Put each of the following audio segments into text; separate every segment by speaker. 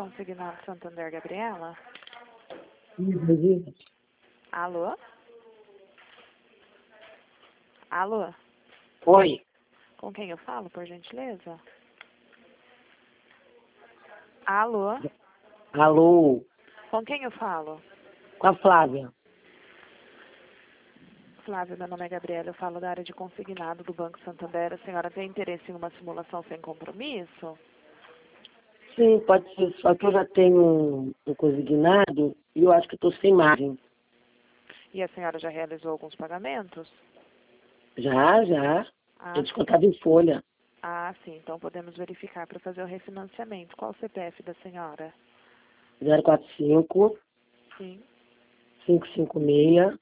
Speaker 1: Consignado Santander, Gabriela?
Speaker 2: Sim.
Speaker 1: Alô? Alô?
Speaker 2: Oi.
Speaker 1: Com quem eu falo, por gentileza? Alô?
Speaker 2: Alô,
Speaker 1: Com quem eu falo?
Speaker 2: com a Flávia.
Speaker 1: Flávia, meu nome é Gabriela, eu falo da área de consignado do Banco Santander. A senhora tem interesse em uma simulação sem compromisso?
Speaker 2: Sim, pode ser, só que eu já tenho um consignado e eu acho que estou sem margem.
Speaker 1: E a senhora já realizou alguns pagamentos?
Speaker 2: Já.
Speaker 1: Ah,
Speaker 2: É descontado em folha.
Speaker 1: sim, então podemos verificar para fazer o refinanciamento. Qual o CPF da senhora?
Speaker 2: 045
Speaker 1: Sim.
Speaker 2: 556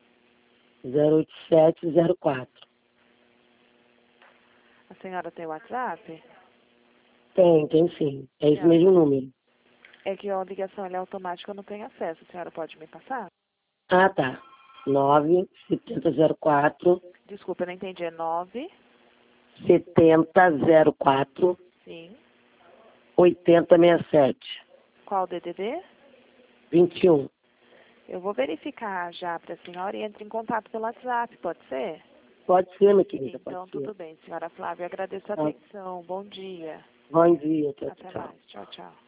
Speaker 2: 08704.
Speaker 1: A senhora tem WhatsApp?
Speaker 2: Tem sim. É esse
Speaker 1: Senhora,
Speaker 2: mesmo número.
Speaker 1: é que a ligação ela é automática, eu não tenho acesso. A senhora pode me passar?
Speaker 2: Ah, tá. 97004
Speaker 1: Desculpa, eu não entendi. É 9?
Speaker 2: 7004
Speaker 1: Sim.
Speaker 2: 8067
Speaker 1: Qual o DDD?
Speaker 2: 21.
Speaker 1: Eu vou verificar já para a senhora e entre em contato pelo WhatsApp, pode ser?
Speaker 2: Pode ser, minha querida, pode
Speaker 1: Então,
Speaker 2: ser.
Speaker 1: tudo bem, senhora Flávia. Eu agradeço a
Speaker 2: Tá.
Speaker 1: atenção. Bom dia.
Speaker 2: Bom dia, tchau,
Speaker 1: Até
Speaker 2: tchau.
Speaker 1: mais. Tchau, tchau.